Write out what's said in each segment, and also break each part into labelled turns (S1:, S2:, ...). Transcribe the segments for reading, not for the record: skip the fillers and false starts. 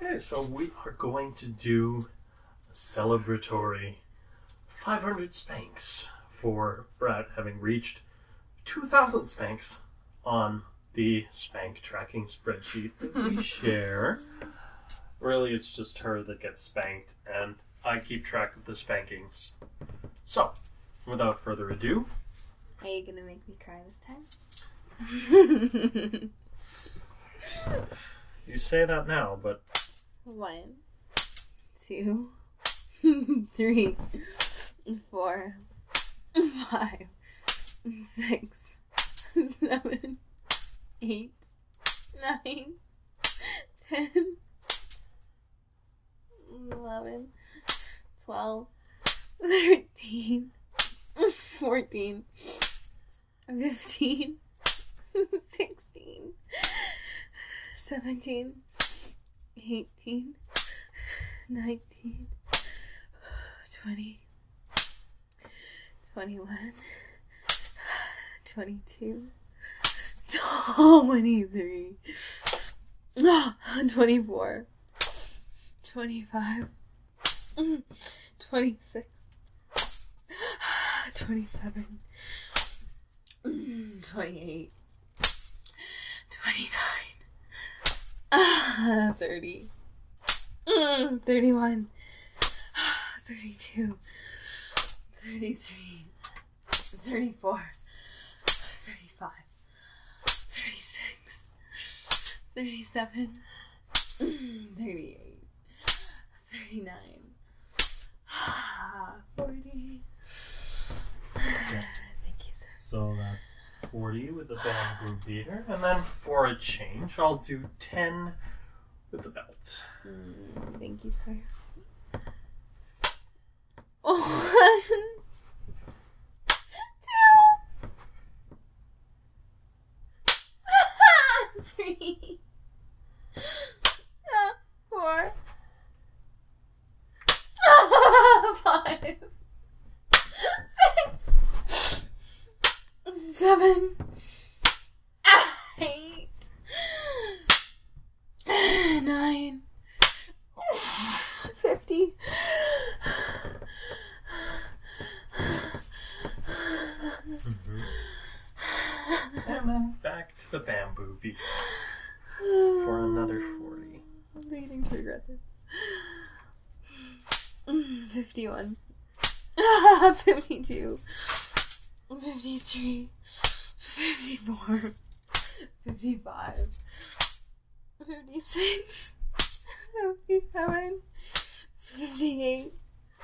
S1: Okay, so we are going to do a celebratory 500 spanks for Brad having reached 2,000 spanks on the spank tracking spreadsheet that we share. Really, it's just her that gets spanked, and I keep track of the spankings. So, without further ado...
S2: Are you gonna make me cry this time?
S1: You say that now, but...
S2: 1, 2, 3, 4, 5, 6, 7, 8, 9, 10, 11, 12, 13, 14, 15, 16, 17, 18, 19, 20, 21, 22, 23, 24, 25, 26, 27, 28, 29, 30, 31, 32, 33, 34, 35, 36, 37, 38, 39, 40. Thank you, sir.
S1: So that's 40 with the bamboo beater, and then for a change, I'll do 10 with the belt.
S2: Thank you, sir. 1, 2, 3, 4, 5, 6, 7, 8, 9, 50.
S1: And then back to the bamboo beater for another 40.
S2: I'm beginning to regret this. 51. 52. 53. 54. 55. 56. 57. 58.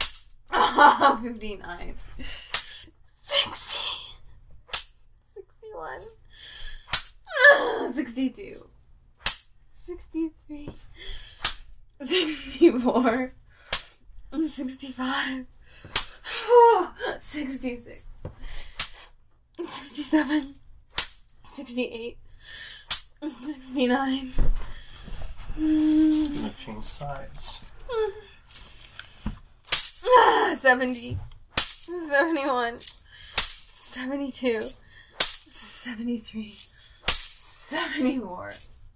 S2: 59. 60. 61. 62. 63. 64. 65. 66. 67. 68. 69.
S1: I'm gonna change sides.
S2: 70. 71. 72. 73. 74.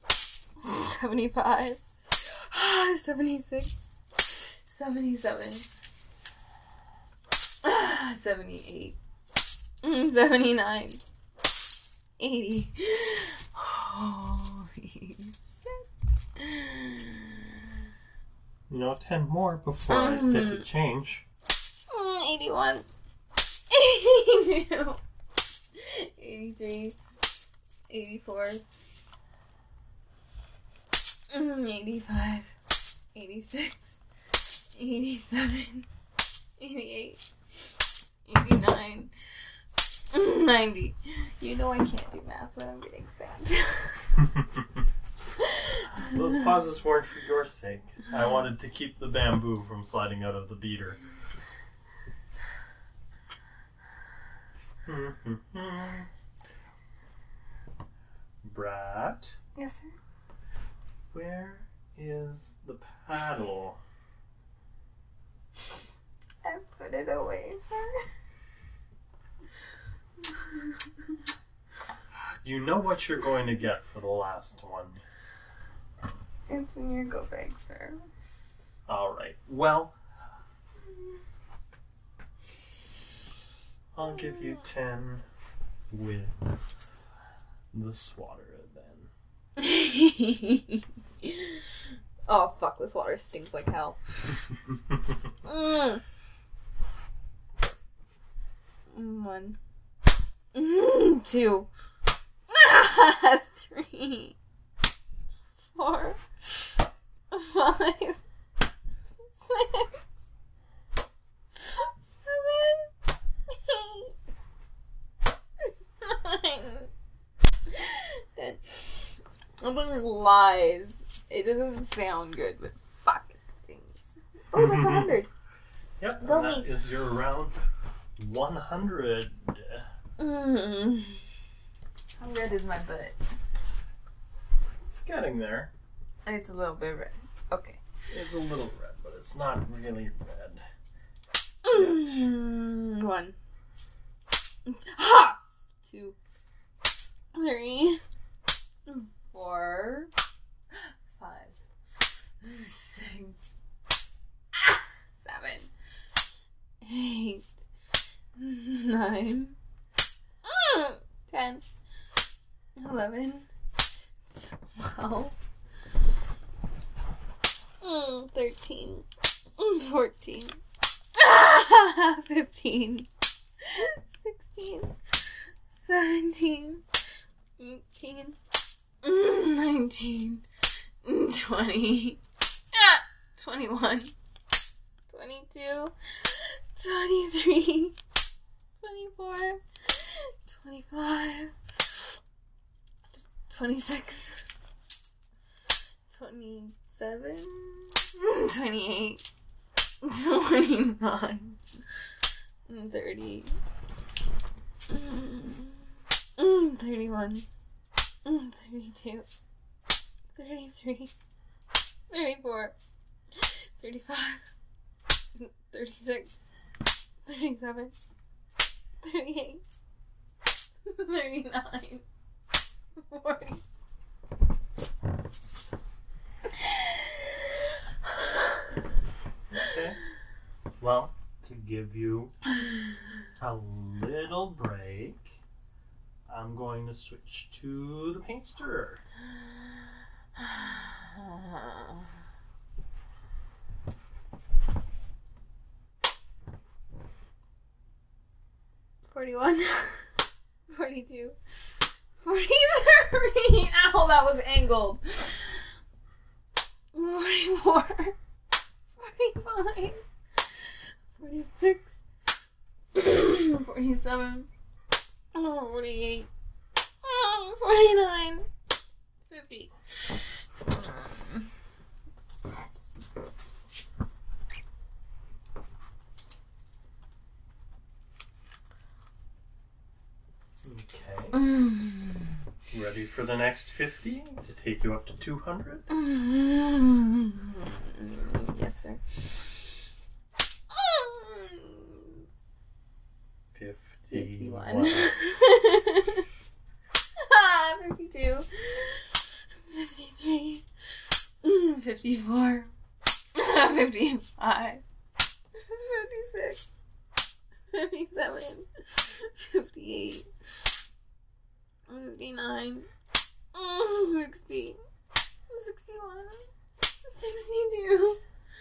S2: 75. 76. 77. 78. 79. 80. Holy shit.
S1: You know, 10 more before I get to change.
S2: 81. 82. 83. 84. 85. 86. 87. 88. 89. 90. You know I can't do math when I'm getting spanked.
S1: Those pauses weren't for your sake. I wanted to keep the bamboo from sliding out of the beater. Brat,
S2: Yes, sir.
S1: where is the paddle?
S2: I put it away, sir.
S1: You know what you're going to get for the last one.
S2: Is It's in your go bag, sir.
S1: Alright, well, I'll give you 10 with the swatter then.
S2: Oh, fuck, this water stinks like hell. One. 2. 3. 4. 5. 6. 7. 8. 9. 10. Open lies. It doesn't sound good, but fuck, it stinks. Oh, that's 100.
S1: Yep,
S2: Go
S1: and that
S2: me.
S1: is your round 100.
S2: How red is my butt?
S1: It's getting there.
S2: It's a little bit red. Okay.
S1: It's a little red, but it's not really red.
S2: 1. Ha! 2. 3. 4. 5. 6. 7. 8. 9. 10. 11. 12. 13. 14. 15. 16. 17. 18. 19. 20. 21. 22. 23. 24. 25. 26. 27. 28. 29. 30. 31. 32. 33. 34. 35. 36. 37. 38. 39. 40.
S1: Okay. Well, to give you a little break, I'm going to switch to the paint stirrer.
S2: 41. 42. 43. Ow, that was angled. 44. 45. 46. 47. 48. 49. 50.
S1: Okay. Ready for the next 50 to take you up to 200?
S2: Yes, sir. 51. 52. 53. 54. 55. 56. 57. 58. 59. 60. 61. 62.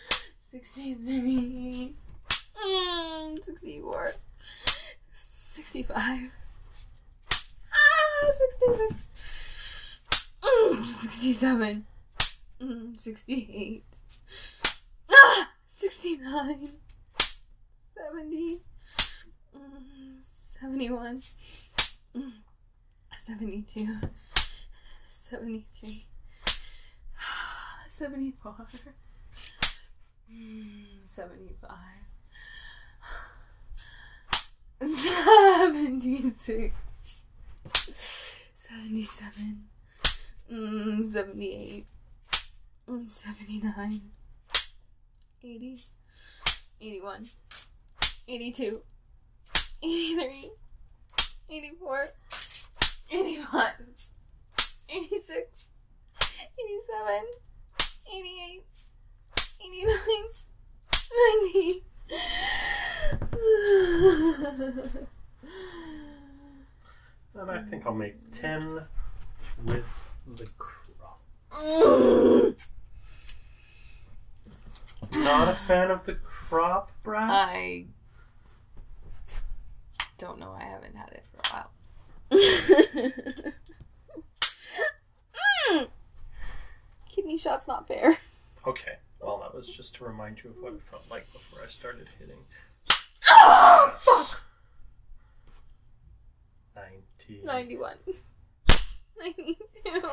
S2: 63. 64. 65. 66. 67. 68. 69. 70. 71. 72. 73. 74. 75. 76. 77. 78. 79. 80. 81. 82. 83. 84. 85. 86. 87. 89. 90.
S1: And I think I'll make 10 with the crop. Not a fan of the crop, Brat?
S2: I don't know. I haven't had it for a while. Kidney shot's not fair.
S1: Okay. Well, that was just to remind you of what it felt like before I started hitting.
S2: Oh, fuck!
S1: 90.
S2: 91. 92. 93.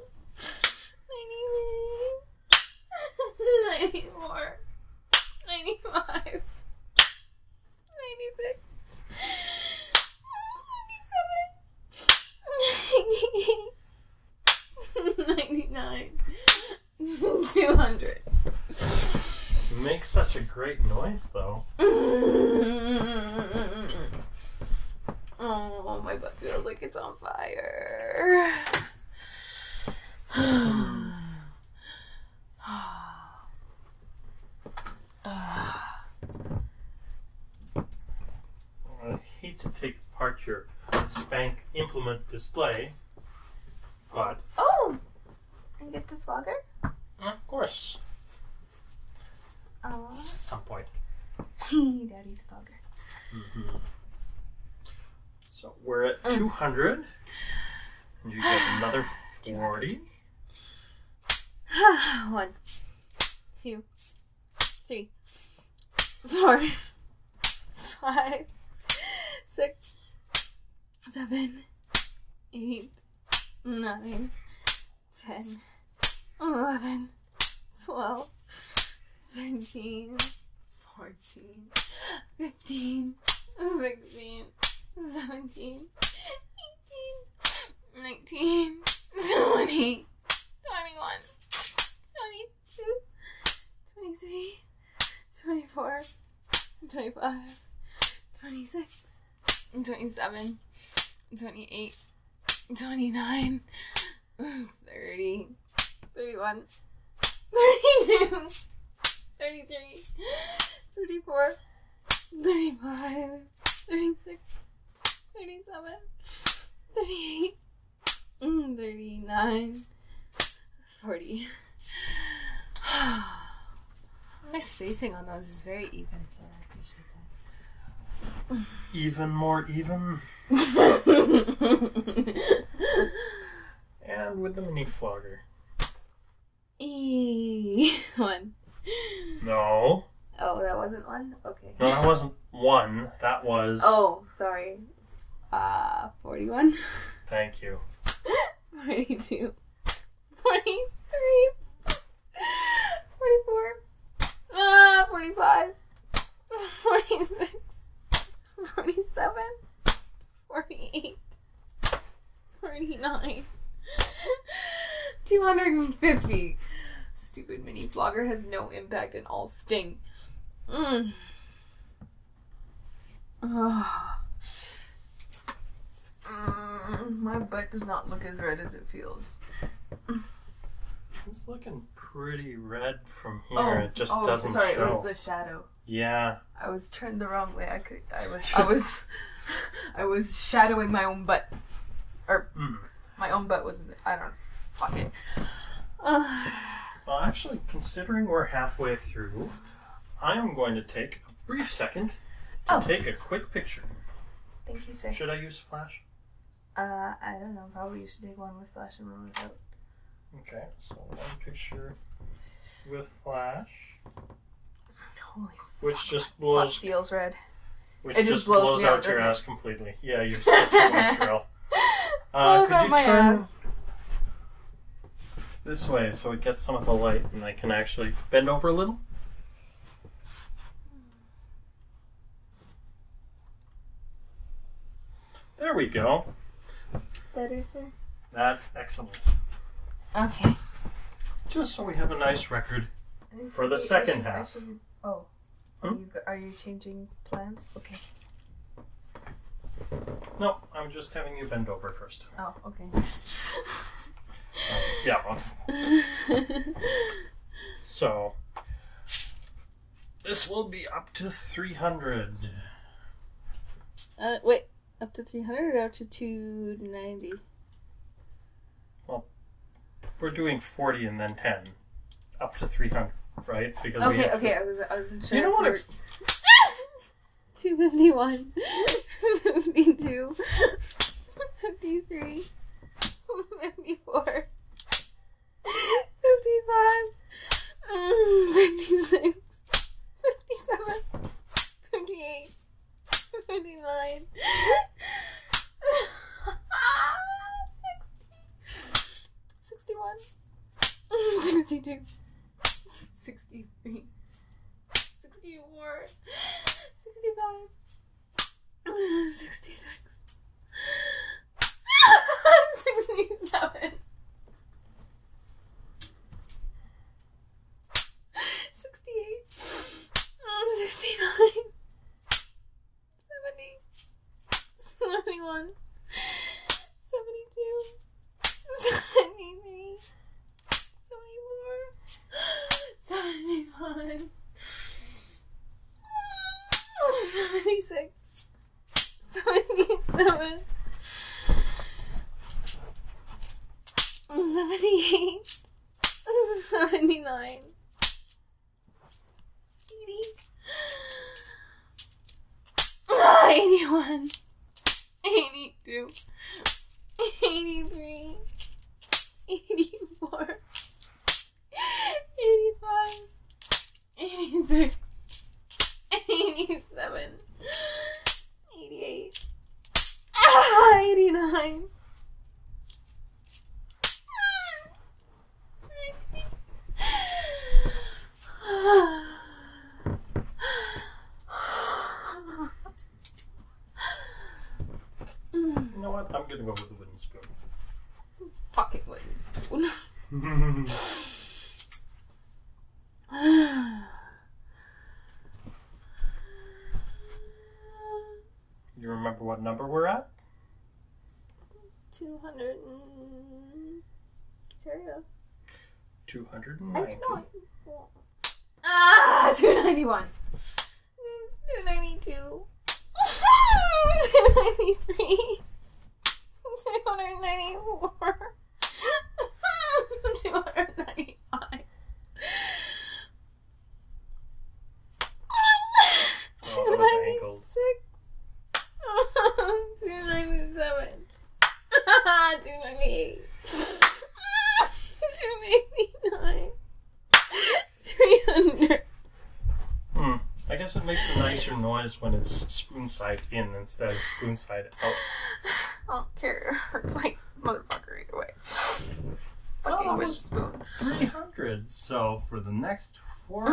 S2: 94. 95. 96. 97. 99. 200.
S1: You make such a great noise, though.
S2: Oh, my butt feels like it's on fire.
S1: I hate to take apart your spank implement display, but
S2: Oh! And get the flogger?
S1: of course,
S2: Aww.
S1: at some point.
S2: Daddy's flogger.
S1: Mm-hmm. So we're at 200, and you get another 40.
S2: 1, 2, 3, 4, 5, 6, 7, 8, 9, 10, 11, 12, 13, 14, 15, 16, 17, 18, 19, 20, 21, 22, 23, 24, 25, 26, 27, 28, 29, 30, 31, 32, 33, 34, 35, 36, 37, 38, 39, 40. My spacing on those is very even, so I appreciate
S1: Even more even.
S2: that.
S1: And with the mini flogger.
S2: 1.
S1: No.
S2: Oh, that wasn't 1? Okay.
S1: No, that wasn't 1. That was...
S2: Oh, sorry. 41.
S1: Thank you.
S2: 42. 43. 44. 45. 46. 47. 48. 49. 250. Stupid mini flogger has no impact and all sting. My butt does not look as red as it feels.
S1: It's looking pretty red from here. It just doesn't
S2: sorry,
S1: show.
S2: it was the shadow.
S1: Yeah.
S2: I was turned the wrong way. I was shadowing my own butt. Or my own butt was I don't fuck it.
S1: Well, actually, considering we're halfway through, I am going to take a brief second to take a quick picture.
S2: Thank you, sir.
S1: Should I use flash?
S2: I don't know. Probably you should take one with flash and one without.
S1: Okay, so one picture with flash,
S2: Holy
S1: which just
S2: butt
S1: blows,
S2: feels red.
S1: which
S2: It just blows me
S1: out
S2: out,
S1: your
S2: doesn't it?
S1: ass completely. Yeah, you're such a white girl.
S2: Blows
S1: Could
S2: out
S1: you
S2: my
S1: turn
S2: ass.
S1: this way so it gets some of the light and I can actually bend over a little? There we go.
S2: Better, sir.
S1: That's excellent.
S2: Okay.
S1: Just so we have a nice record. For the second half.
S2: Oh.
S1: Hmm?
S2: Are you changing plans? Okay.
S1: No, I'm just having you bend over first.
S2: Oh, okay.
S1: Yeah. So, This will be up to 300.
S2: Wait. Up to 300 or up to 290?
S1: Well, we're doing 40 and then 10. Up to 300, right? Because
S2: Okay. I wasn't sure.
S1: You know what?
S2: 251, 52, 53, 54, 55, 56, 57, 58, 59, 61, 62, 63, 64, 65, 66, 67, 68, 69, 70, 71, 72, 73, 74, 75, 76, 77, 78, 79, 80, 81, 82, 83, 84, 85, 86, 87, 88, 89,
S1: You know what? I'm gonna go with the wooden spoon.
S2: Fucking wooden
S1: You remember what number we're at?
S2: 200 and... Carry on.
S1: 290.
S2: 291. 292. 293. 294. 295.
S1: Oh, those ankles.
S2: 297. 298. 289. 300.
S1: I guess it makes a nicer noise when it's spoon side in instead of spoon side out.
S2: I don't care. It hurts like motherfucker either way.
S1: Well,
S2: Fucking
S1: that
S2: witch
S1: was
S2: spoon.
S1: 300. So for the next 4.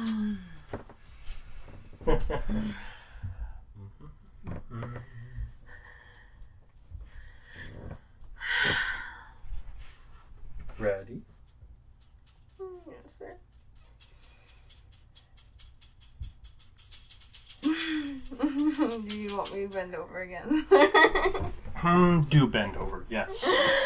S1: Ready?
S2: Yes, sir. Do you want me to bend over again?
S1: Do bend over, yes.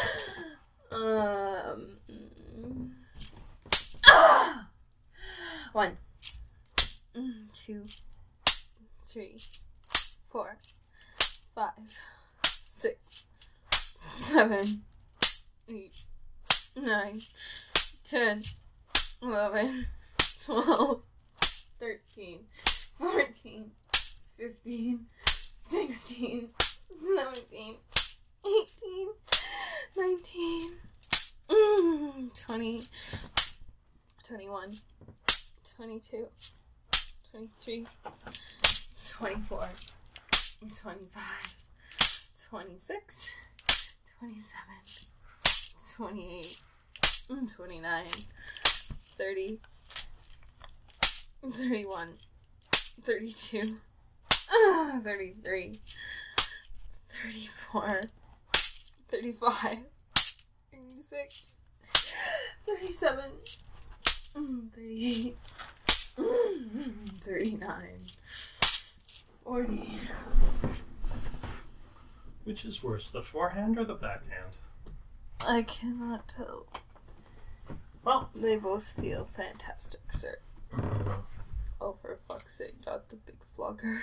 S2: One, 2, 3, 4, 5, 6, 7, 8, 9, 10, 11, 12, 13, 14, 15, 16, 17, 18, 19, 20, 21, 22, 23, 24, 25, 26, 27, 28, 29, 30, 31, 32, 33, 34, 35, 36, 37, 38, 39, 40.
S1: Which is worse, the forehand or the backhand?
S2: I cannot tell.
S1: Well,
S2: They both feel fantastic, sir. Over fuck's sake, not the big flogger.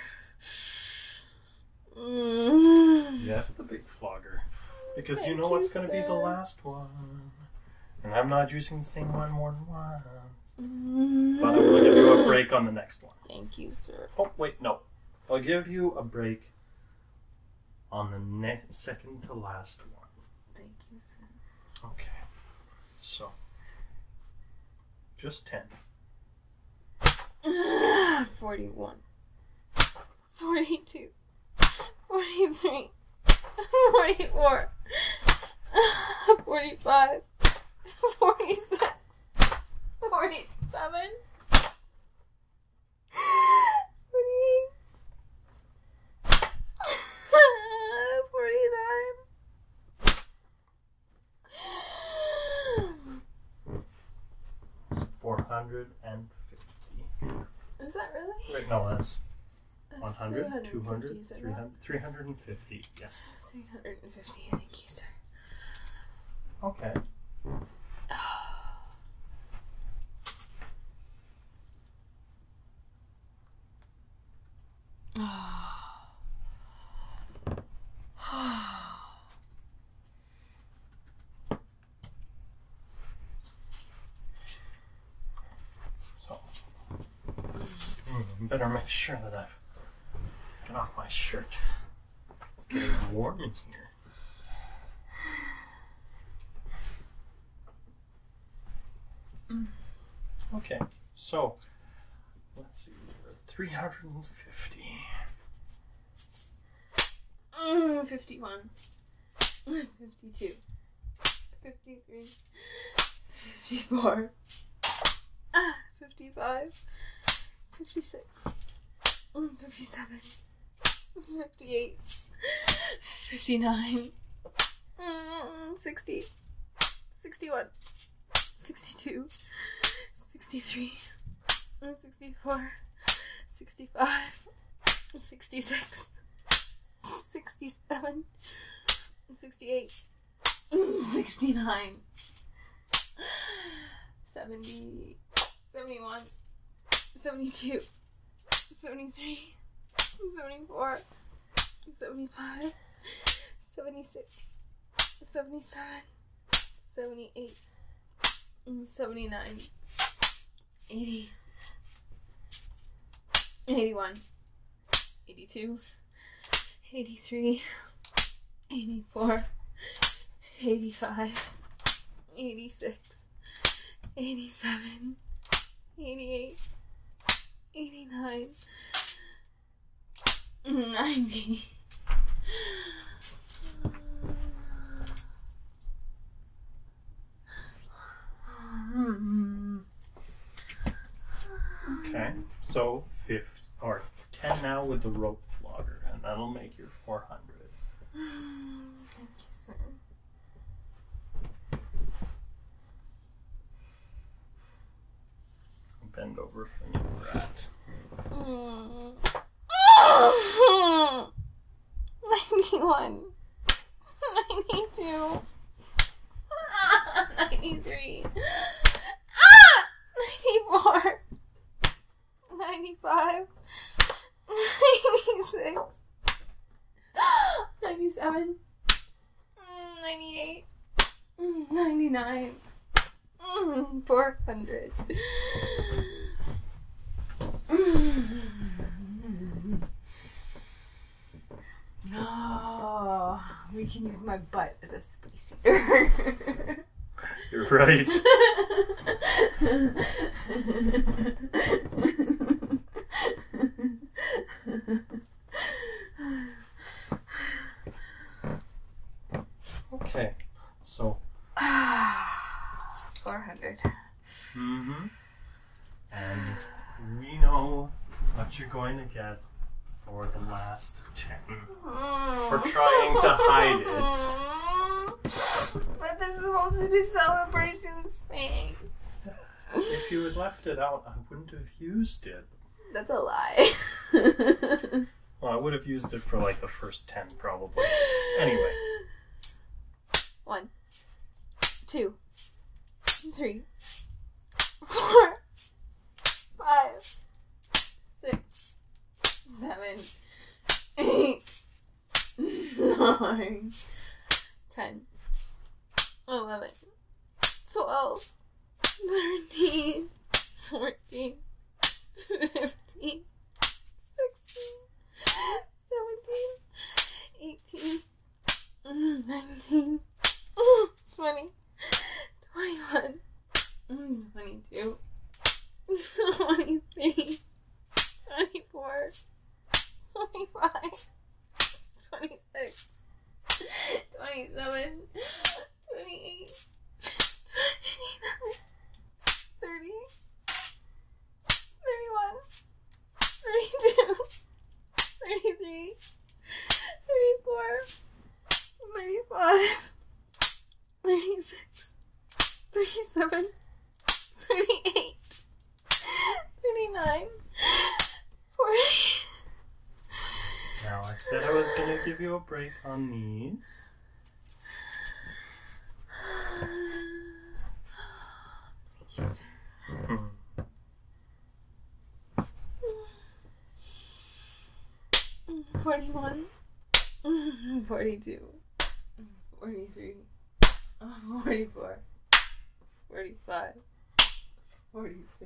S1: Yes, the big flogger. Because you
S2: Thank
S1: know what's
S2: you,
S1: going to be the
S2: sir.
S1: last one. And I'm not using the same one more than once.
S2: Mm.
S1: But I will give you a break on the next one.
S2: Thank you, sir.
S1: Oh, wait, no. I'll give you a break on the second to last one.
S2: Thank you, sir.
S1: Okay. So, just 10.
S2: 41. 42. 43. 44. 45. 46. 47. 48. 49.
S1: It's 450.
S2: Is that really?
S1: Wait, no, that's
S2: That's
S1: 100, 200,
S2: 350, is it not?
S1: 300, 350. Yes.
S2: 350, thank you, sir.
S1: Okay. So, better make sure that I've taken off my shirt. It's getting warm in here. Okay, so let's see. 350.
S2: 51. 52. 53. 54. 55. 56. 57. 58. 59. 60. 61. 62. 63. 64. 65. 66. 67. 68. 69. 70. 71. 72. 73. 74. 75. 76. 77. 78. 79. 80. 81. 82. 83. 84. 85. 86. 87. 88. 89. 90.
S1: Okay, so 50 or 10 now with the rope flogger, and that'll make your 400.
S2: Thank you, sir.
S1: Bend over from you, Brat.
S2: 91. 92. 93. 94. 95. 96. 97. 98. 99. 400. Oh, we can use my butt as a space heater.
S1: You're right. Okay, so
S2: 400.
S1: and we know what you're going to get for the last 10 for trying to hide it.
S2: But this is supposed to be celebration Spanx.
S1: If you had left it out, I wouldn't have used it.
S2: That's a lie.
S1: Well, I would have used it for like the first 10 probably. Anyway.
S2: 1, 2, 3, 4, 5, 6, 9, 10, 11, 12, 13, 14, 15, 16, 17, 18, 19, 20, 21, 22, 23, 24, 25, 26, 27, 28, 29, 30, 31, 32, 33, 34, 35, 36, 37, 38, 39, 40.
S1: Now, I said I was going to give you a break on these.
S2: Thank you, sir. 41, 42, 43, 44, 45, 46,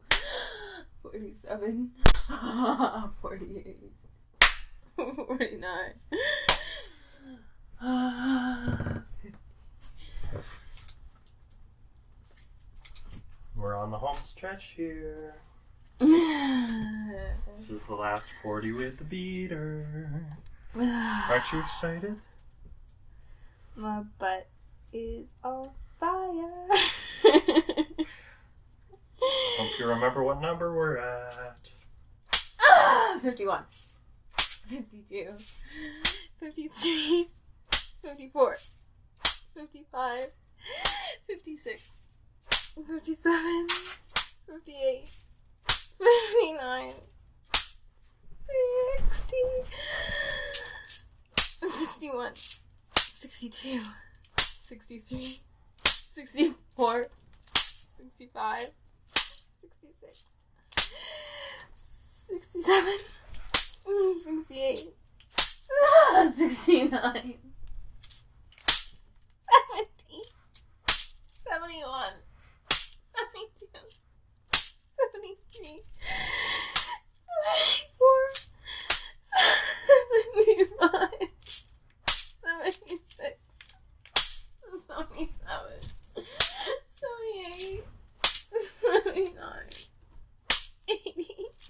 S2: 47, 48, 49, 50.
S1: We're on the home stretch here. This is the last 40 with the beater. Aren't you excited?
S2: My butt is on fire.
S1: Hope you remember what number we're at.
S2: 51, 52, 53, 54, 55, 56, 57, 58, 59, 60, 61, 62, 63, 64, 65, 66, 67, 68, 69, 70, 71, 72, 73, 74, 75, 76, 77, 78, 79, 80,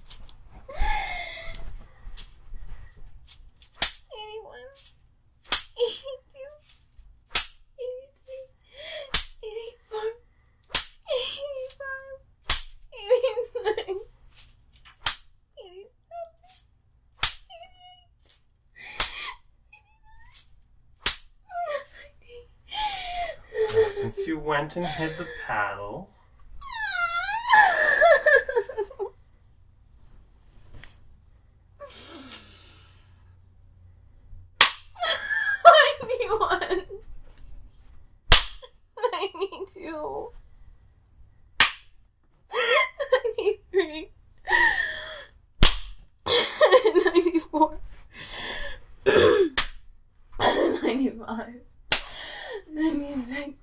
S2: 81, 82, 83, 84, 85, 89, 87, 88,
S1: Since you went and hid the paddle,
S2: 91, 92, 93, 94, 95, 96,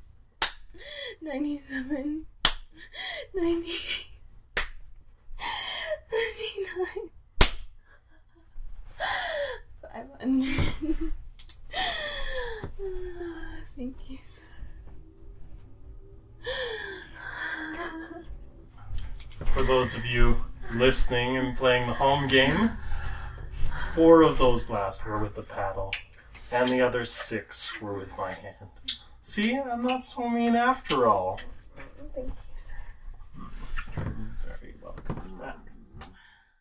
S2: 97, 98, 99, 500. Thank you, sir.
S1: for those of you listening and playing the home game, 4 of those last were with the paddle, and the other 6 were with my hand. See, I'm not so mean after all.
S2: Thank you, sir.